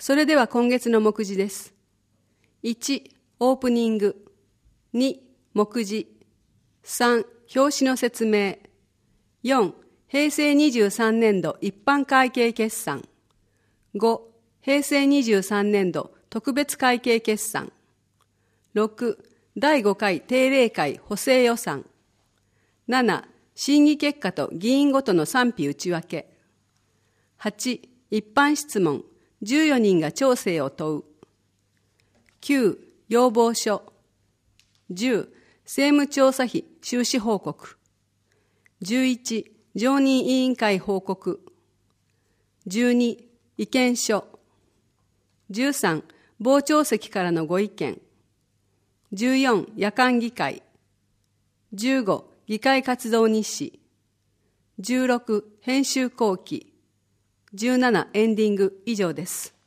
それでは今月の目次です。1、オープニング。2、目次。3、表紙の説明。4、平成23年度一般会計決算。5、平成23年度特別会計決算。6、第5回定例会補正予算。7、審議結果と議員ごとの賛否内訳。8、一般質問。14人が調整を問う。9、要望書。10、政務調査費収支報告。11、常任委員会報告。12、意見書。13、傍聴席からのご意見。14、夜間議会。15、議会活動日誌。16、編集後期。17、エンディング以上です。